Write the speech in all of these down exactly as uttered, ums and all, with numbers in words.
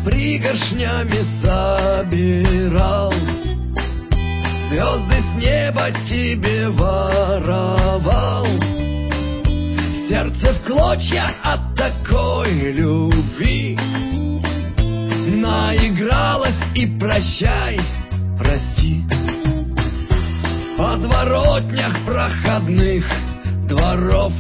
пригоршнями собирал, звезды с неба тебе воровал. Сердце в клочья от такой любви наигралось, и прощай, прости. В подворотнях проходных дворов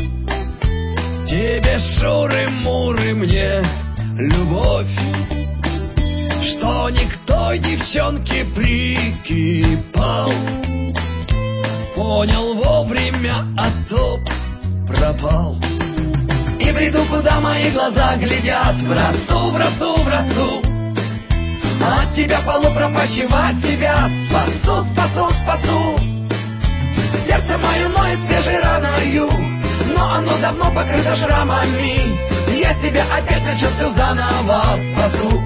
тебе шуры-муры, мне любовь, что не к той девчонке прикипал. Понял вовремя, а топ пропал. И бреду, куда мои глаза глядят, в росу, в росу, в росу. От тебя полупропащего себя спасу, спасу, спасу. Сердце мое ноет свежей раною, но оно давно покрыто шрамами. Я себя опять начал все заново спасу.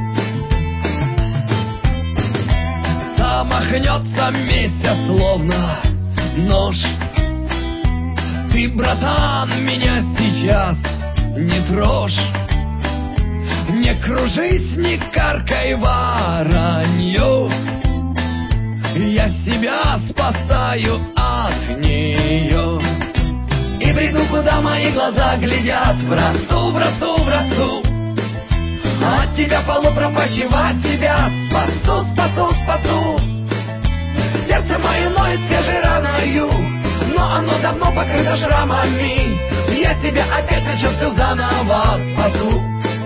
Замахнется месяц, словно нож. Ты, братан, меня сейчас не трожь. Не кружись, не каркай воронью. Я себя спасаю от нее. И бреду, куда мои глаза глядят, в росу, в росу, в росу. От тебя полупропащего себя спасу, спасу, спасу. Сердце мое ноет свежей раною, но оно давно покрыто шрамами. Я себя опять начал все заново спасу.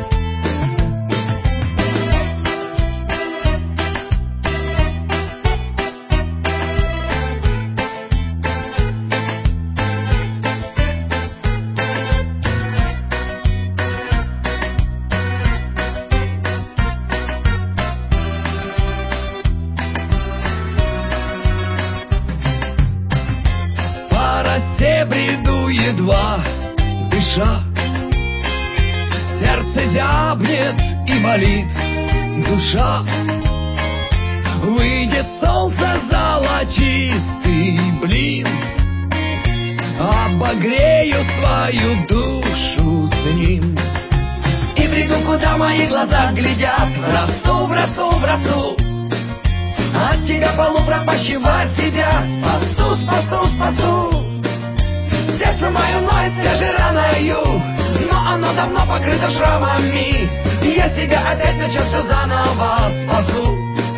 Бреду, едва дыша, сердце зябнет и болит душа. Выйдет солнце, золотистый блин, обогрею свою душу с ним. И бреду, куда мои глаза глядят, в росу, в росу, в росу. От тебя полупропащего себя спасу, спасу, спасу. Сердце мое ноет свежей раною, но оно давно покрыто шрамами. Я себя опять начал все заново спасу.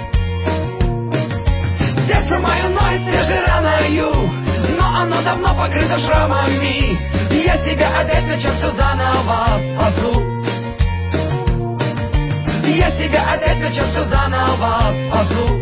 Сердце мое ноет свежей раною, но оно давно покрыто шрамами. Я себя опять начал все заново спасу. Я себя опять начал все заново спасу.